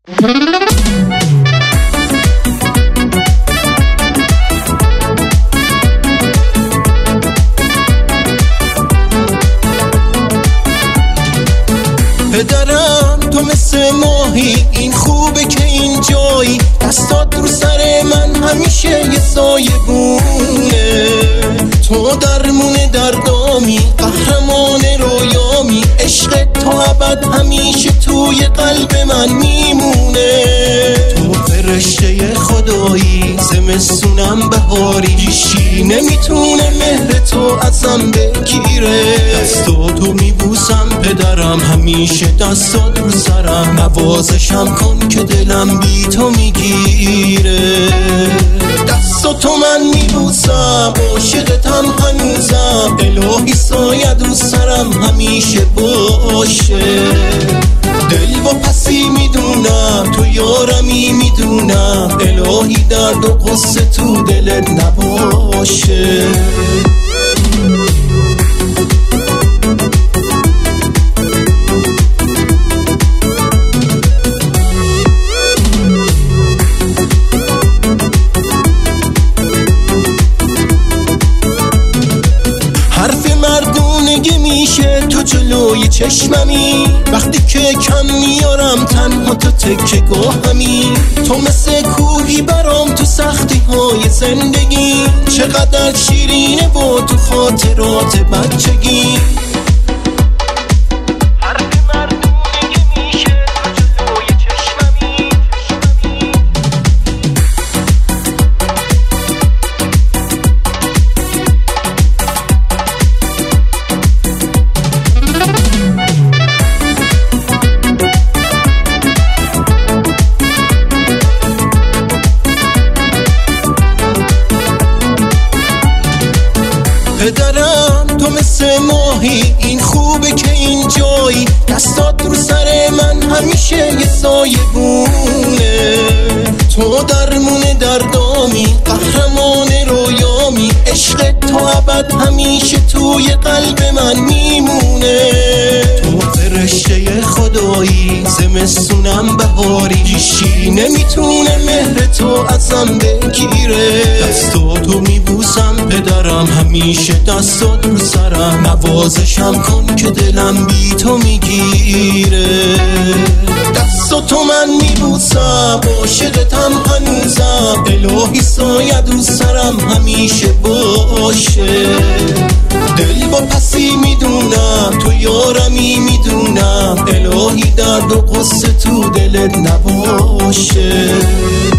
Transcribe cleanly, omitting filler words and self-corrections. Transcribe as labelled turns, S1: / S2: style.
S1: پدرم تو مثل ماهی، این خوبه که این جایی، دستات رو سر من همیشه یه سایه بونه. تو درمون دردامی، قهرمان رویامی، عشق تا ابد همیشه توی قلب من میمونه. تو فرشته خدایی، زمستونم بهاری، هیچی نمیتونه مهر تو ازم بگیره. دستاتو میبوسم پدرم، همیشه دستات رو سرم، نوازشم کن که دلم بی تو میگیره. دستاتو من میبوسم، عاشقتم هنوزم، الهی سایه رو سرم همیشه باشه. دل و پسی میدونم تو یارمی میدونم، الهی درد و قصه تو دلت نباشه. میشه تو جلوی چشممی، وقتی که کم میارم تنها تو تکه گاهمی. تو مثل کوهی برام تو سختی های زندگی، چقدر شیرینه با تو خاطرات بچگی. پدرم تو مثل ماهی، این خوبه که این جایی، دستات رو سر من همیشه یه سایه بونه. تو درمون دردامی، قهرمان رویامی، عشق تا ابد همیشه توی قلب من میمونه. تو فرشته خدایی، زمستونم بهاری، هیچی نمیتونه مهر تو ازم بگیره. دستاتو میبوسم پدرم، همیشه دستات رو سرم، نوازشم کن که دلم بی تو میگیره. دستاتو من میبوسم، عاشقتم هنوزم، الهی سایه رو سرم همیشه باشه. دل با پسی میدونم تو یارمی میدونم، الهی درد و قصه تو دلت نباشه.